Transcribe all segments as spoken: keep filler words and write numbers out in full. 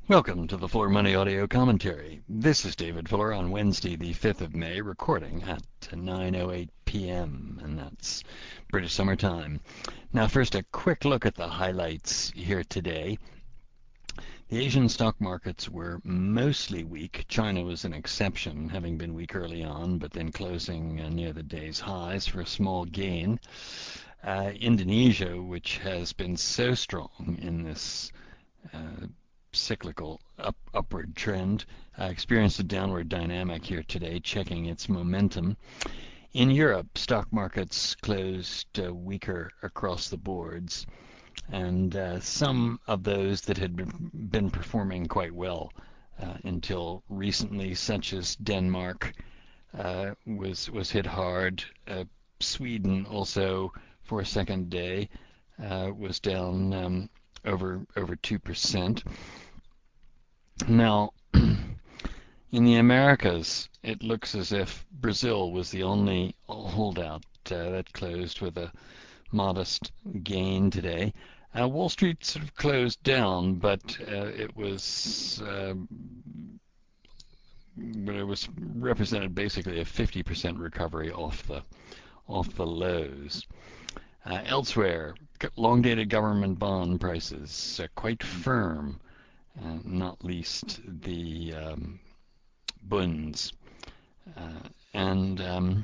Welcome to the Fuller Money Audio Commentary. This is David Fuller on Wednesday, the fifth of May, recording at nine oh eight p m, and that's British Summer Time. Now, first, a quick look at the highlights here today. The Asian stock markets were mostly weak. China was an exception, having been weak early on, but then closing uh, near the day's highs for a small gain. Uh, Indonesia, which has been so strong in this uh, cyclical up, upward trend, uh, experienced a downward dynamic here today, checking its momentum. In Europe, stock markets closed uh, weaker across the boards, and uh, some of those that had been, been performing quite well uh, until recently, such as Denmark, uh, was was hit hard. Uh, Sweden also, for a second day, uh, was down um, over over two percent. Now, in the Americas, it looks as if Brazil was the only holdout uh, that closed with a modest gain today. Uh, Wall Street sort of closed down, but uh, it was uh, but it was represented basically a fifty percent recovery off the off the lows. Uh, elsewhere, long-dated government bond prices uh, quite firm, uh, not least the um, bunds. Uh, and um,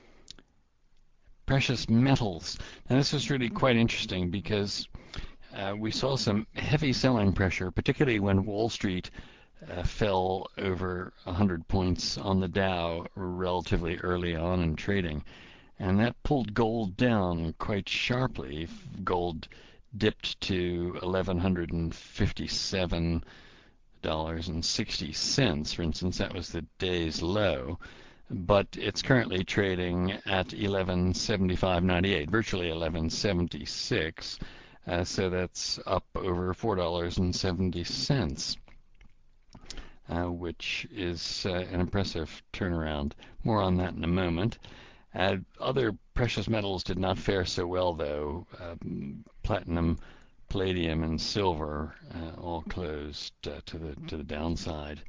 precious metals. Now, this was really quite interesting because uh, we saw some heavy selling pressure, particularly when Wall Street uh, fell over one hundred points on the Dow relatively early on in trading. And that pulled gold down quite sharply. Gold dipped to eleven fifty-seven dollars and sixty cents, for instance. That was the day's low, but it's currently trading at eleven seventy-five ninety-eight, virtually eleven seventy-six. Uh, so that's up over four dollars and seventy cents, uh, which is uh, an impressive turnaround. More on that in a moment. Uh, other precious metals did not fare so well, though. Um, platinum, palladium, and silver uh, all closed uh, to the to the downside.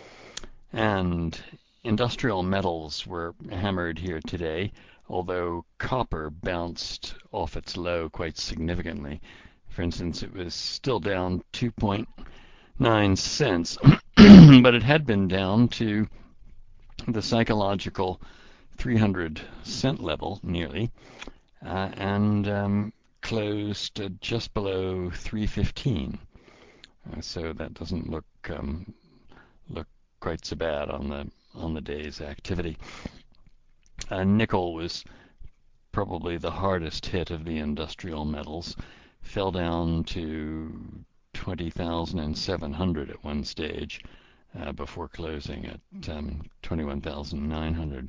And industrial metals were hammered here today, although copper bounced off its low quite significantly. For instance, it was still down two point nine cents, but it had been down to the psychological three hundred cent level nearly, uh, and um, closed uh, just below three fifteen. Uh, so that doesn't look um, look quite so bad on the on the day's activity. Uh, nickel was probably the hardest hit of the industrial metals. Fell down to twenty thousand seven hundred at one stage, uh, before closing at um, twenty-one thousand nine hundred.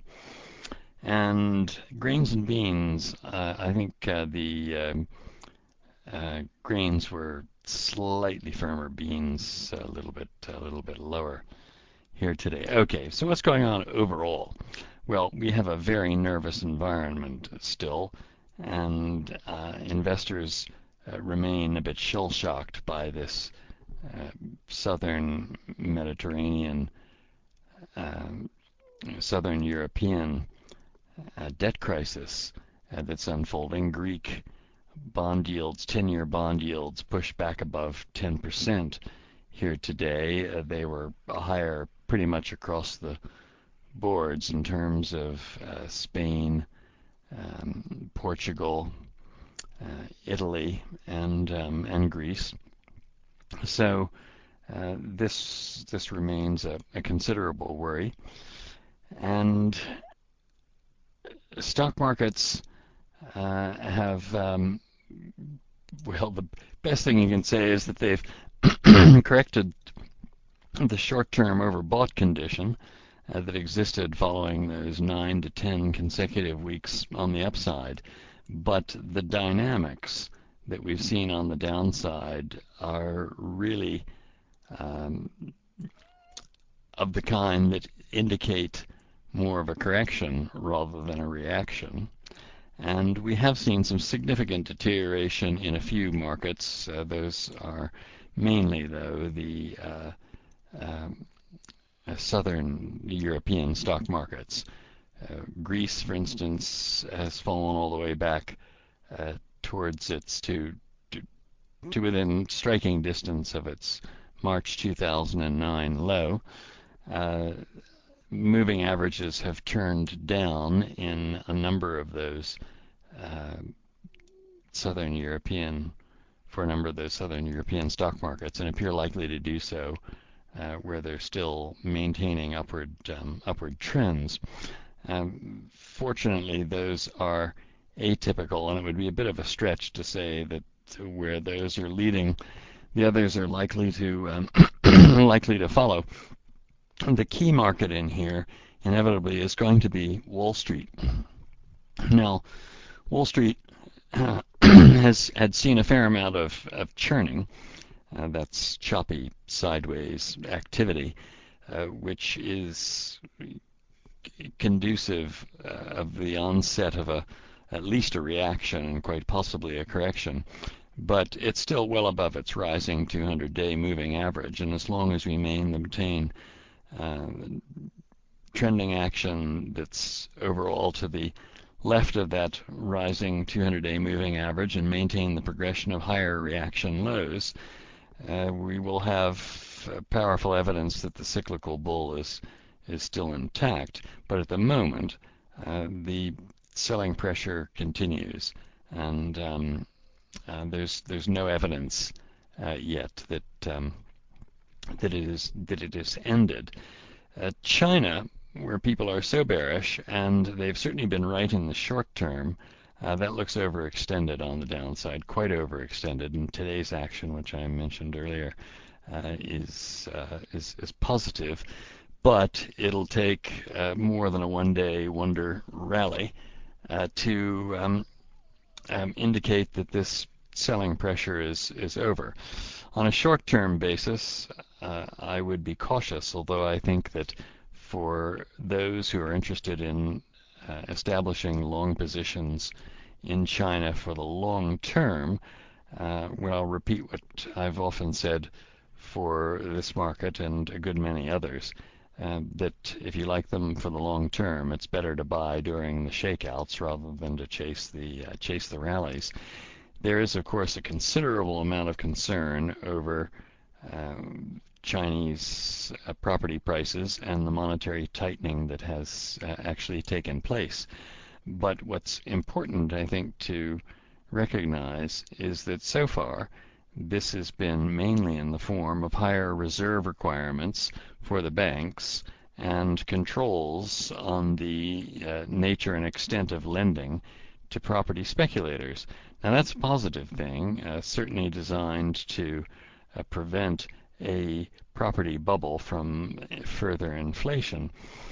And grains and beans, uh, I think uh, the um, uh, grains were slightly firmer, beans a little bit a little bit lower here today. Okay, so what's going on overall? Well, we have a very nervous environment still, and uh, investors uh, remain a bit shell-shocked by this uh, southern Mediterranean, uh, southern European uh, debt crisis uh, that's unfolding. Greek bond yields, ten-year bond yields, pushed back above ten percent here today. Uh, they were higher pretty much across the boards in terms of uh, Spain, um, Portugal, uh, Italy, and um, and Greece. So uh, this this remains a, a considerable worry, and stock markets uh, have um, well, the best thing you can say is that they've corrected the short-term overbought condition uh, that existed following those nine to ten consecutive weeks on the upside. But the dynamics that we've seen on the downside are really um, of the kind that indicate more of a correction rather than a reaction. And we have seen some significant deterioration in a few markets. Uh, those are mainly though the uh, um, uh, southern European stock markets. Uh, Greece, for instance, has fallen all the way back uh, towards its to, to to within striking distance of its March two thousand nine low. Uh, moving averages have turned down in a number of those uh, southern European for a number of those southern European stock markets and appear likely to do so uh, where they're still maintaining upward um, upward trends. Um, fortunately, those are atypical, and it would be a bit of a stretch to say that where those are leading, the others are likely to um, likely to follow. The key market in here inevitably is going to be Wall Street. Now, Wall Street uh, has had seen a fair amount of, of churning. Uh, that's choppy sideways activity, uh, which is conducive uh, of the onset of a at least a reaction and quite possibly a correction. But it's still well above its rising two hundred day moving average, and as long as we maintain uh, trending action that's overall to the left of that rising two hundred day moving average and maintain the progression of higher reaction lows, uh, we will have uh, powerful evidence that the cyclical bull is is still intact. But at the moment, uh, the selling pressure continues, and um, uh, there's there's no evidence uh, yet that um, that it is that it is ended. Uh, China, where people are so bearish, and they've certainly been right in the short term, uh, that looks overextended on the downside, quite overextended. And today's action, which I mentioned earlier, uh, is, uh, is is positive, but it'll take uh, more than a one-day wonder rally uh, to um, um, indicate that this selling pressure is is over. On a short-term basis, uh, I would be cautious, although I think that for those who are interested in uh, establishing long positions in China for the long term, uh, well, I'll repeat what I've often said for this market and a good many others, uh, that if you like them for the long term, it's better to buy during the shakeouts rather than to chase the uh, chase the rallies. There is, of course, a considerable amount of concern over um, Chinese uh, property prices and the monetary tightening that has uh, actually taken place. But what's important, I think, to recognize is that so far this has been mainly in the form of higher reserve requirements for the banks and controls on the uh, nature and extent of lending to property speculators. Now that's a positive thing, uh, certainly designed to uh, prevent a property bubble from further inflation.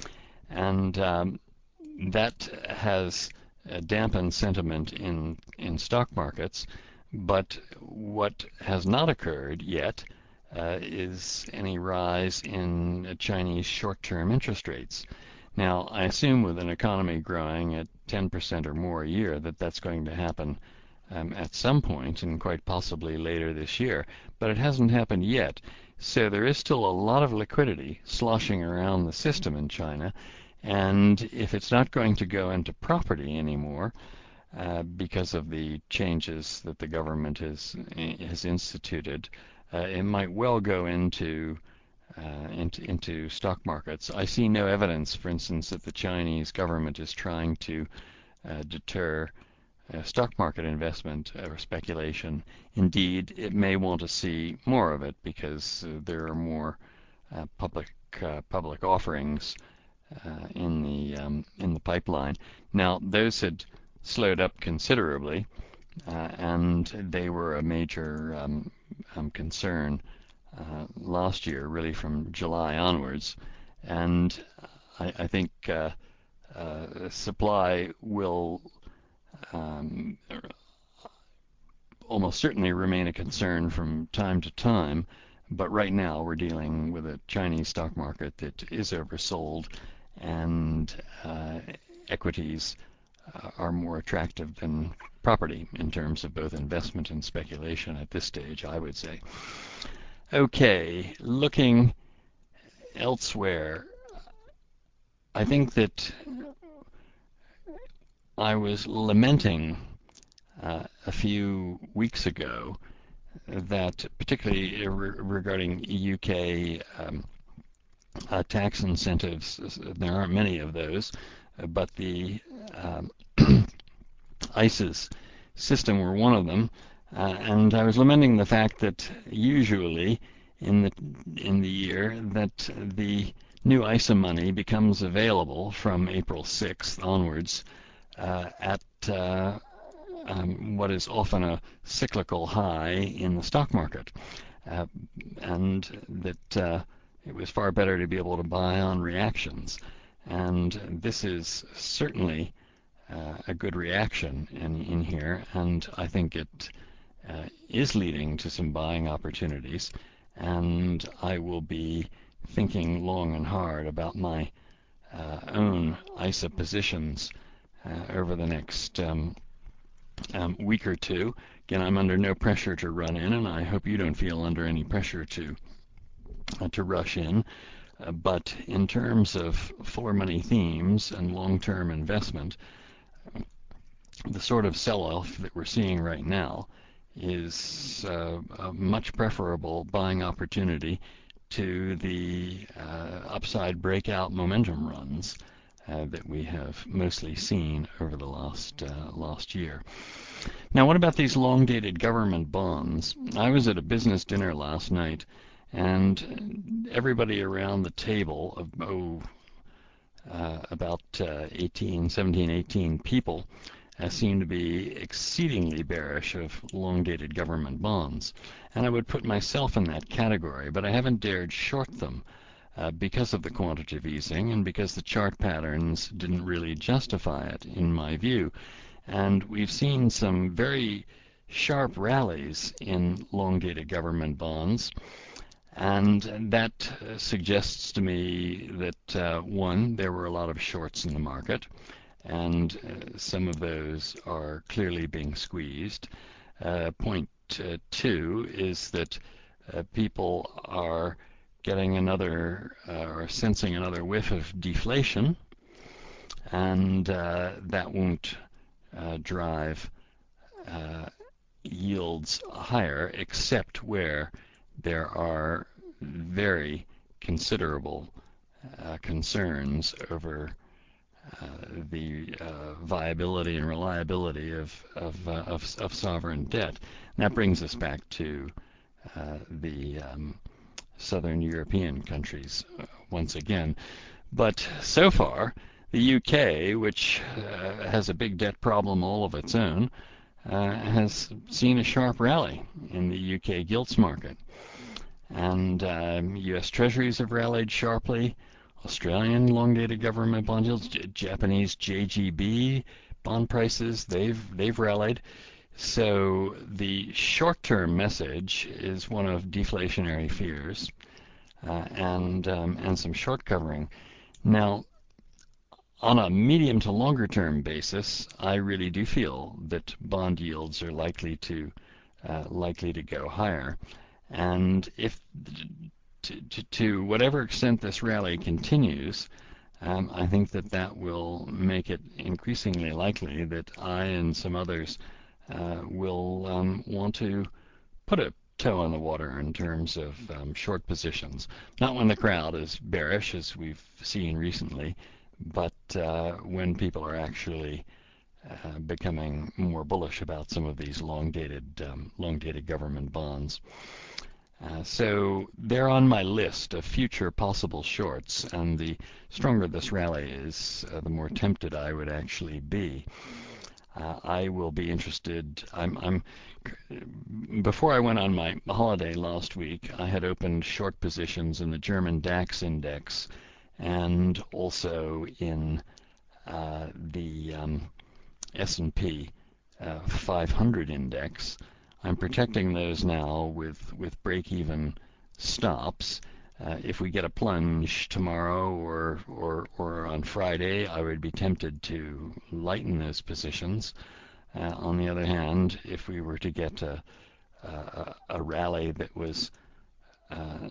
And um, that has uh, dampened sentiment in, in stock markets. But what has not occurred yet uh, is any rise in Chinese short-term interest rates. Now, I assume with an economy growing at ten percent or more a year that that's going to happen um, at some point, and quite possibly later this year, but it hasn't happened yet. So there is still a lot of liquidity sloshing around the system in China, and if it's not going to go into property anymore, uh, because of the changes that the government has has instituted, uh, it might well go into uh, into, into stock markets. I see no evidence, for instance, that the Chinese government is trying to uh, deter uh, stock market investment or speculation. Indeed, it may want to see more of it because uh, there are more uh, public uh, public offerings uh, in the um, in the pipeline. Now, those had slowed up considerably, uh, and they were a major um, um, concern uh, last year, really from July onwards. And I, I think uh, uh, supply will um, almost certainly remain a concern from time to time. But right now we're dealing with a Chinese stock market that is oversold, and uh, equities uh, are more attractive than property in terms of both investment and speculation at this stage, I would say. Okay, looking elsewhere, I think that I was lamenting uh, a few weeks ago that, particularly re- regarding U K um, uh, tax incentives, there aren't many of those, but the um, I C E S system were one of them, uh, and I was lamenting the fact that usually in the in the year that the new I S A money becomes available from April sixth onwards uh, at uh, um, what is often a cyclical high in the stock market, uh, and that uh, it was far better to be able to buy on reactions. And this is certainly uh, a good reaction in, in here, and I think it uh, is leading to some buying opportunities. And I will be thinking long and hard about my uh, own I S A positions uh, over the next um, um, week or two. Again, I'm under no pressure to run in, and I hope you don't feel under any pressure to uh, to rush in. Uh, but in terms of fuller money themes and long-term investment, the sort of sell-off that we're seeing right now is uh, a much preferable buying opportunity to the uh, upside breakout momentum runs uh, that we have mostly seen over the last uh, last year. Now, what about these long-dated government bonds? I was at a business dinner last night, and everybody around the table, of oh, uh, about uh, eighteen, seventeen, eighteen people, uh, seem to be exceedingly bearish of long-dated government bonds. And I would put myself in that category, but I haven't dared short them uh, because of the quantitative easing and because the chart patterns didn't really justify it, in my view. And we've seen some very sharp rallies in long-dated government bonds. And that uh, suggests to me that, uh, one, there were a lot of shorts in the market, and uh, some of those are clearly being squeezed. Uh, point uh, two is that uh, people are getting another, uh, or sensing another whiff of deflation, and uh, that won't uh, drive uh, yields higher, except where there are very considerable uh, concerns over uh, the uh, viability and reliability of of, uh, of of sovereign debt. And that brings us back to uh, the um, southern European countries uh, once again. But so far, the U K, which uh, has a big debt problem all of its own, uh, has seen a sharp rally in the U K gilts market. And um, U S Treasuries have rallied sharply. Australian long-dated government bond yields, J- Japanese J G B bond prices, they've they've rallied. So the short-term message is one of deflationary fears uh, and um, and some short covering. Now, on a medium to longer term basis, I really do feel that bond yields are likely to uh, likely to go higher. And if to, to, to whatever extent this rally continues, um, I think that that will make it increasingly likely that I and some others uh, will um, want to put a toe in the water in terms of um, short positions. Not when the crowd is bearish, as we've seen recently, but uh, when people are actually uh, becoming more bullish about some of these long-dated um, long-dated government bonds. Uh, so they're on my list of future possible shorts, and the stronger this rally is, uh, the more tempted I would actually be. Uh, I will be interested. I'm, I'm before I went on my holiday last week, I had opened short positions in the German DAX index and also in uh, the um, S and P uh, five hundred index. I'm protecting those now with with break-even stops, Uh, if we get a plunge tomorrow or, or or on Friday, I would be tempted to lighten those positions. Uh, on the other hand, if we were to get a, a, a rally that was uh,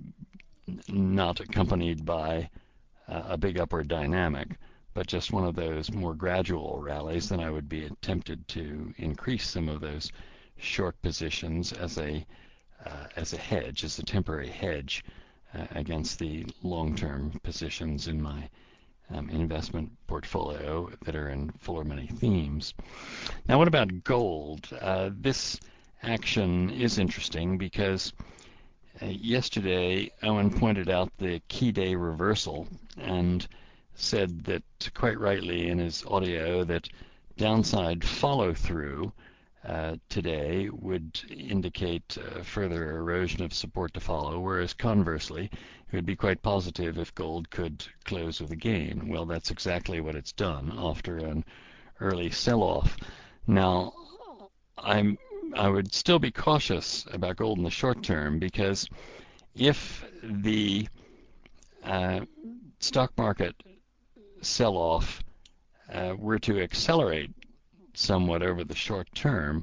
not accompanied by uh, a big upward dynamic, but just one of those more gradual rallies, then I would be tempted to increase some of those short positions as a uh, as a hedge, as a temporary hedge uh, against the long-term positions in my um, investment portfolio that are in full or money themes. Now, what about gold? Uh, this action is interesting because uh, yesterday Owen pointed out the key day reversal and said that, quite rightly in his audio, that downside follow-through uh, today would indicate uh, further erosion of support to follow, whereas conversely, it would be quite positive if gold could close with a gain. Well, that's exactly what it's done after an early sell-off. Now, I'm I would still be cautious about gold in the short term, because if the uh, stock market sell-off uh, were to accelerate somewhat over the short term,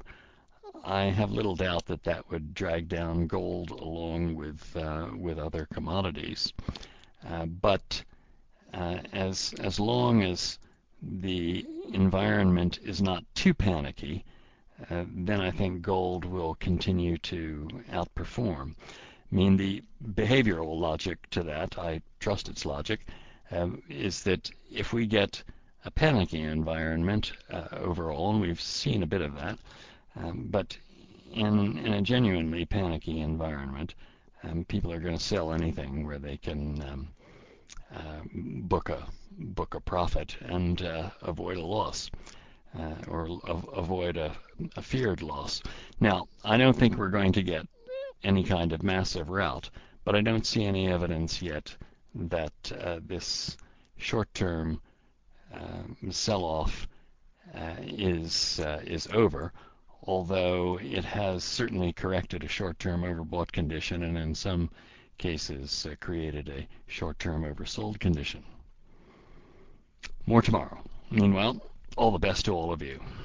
I have little doubt that that would drag down gold along with uh, with other commodities. Uh, but uh, as as long as the environment is not too panicky, uh, then I think gold will continue to outperform. I mean, the behavioral logic to that, I trust its logic, um, is that if we get a panicky environment uh, overall, and we've seen a bit of that, um, but in, in a genuinely panicky environment, um, people are going to sell anything where they can um, uh, book a book a profit and uh, avoid a loss, uh, or a- avoid a, a feared loss. Now, I don't think we're going to get any kind of massive rout, but I don't see any evidence yet that uh, this short-term um, sell-off uh, is uh, is over, although it has certainly corrected a short-term overbought condition and in some cases uh, created a short-term oversold condition. More tomorrow. Meanwhile, all the best to all of you.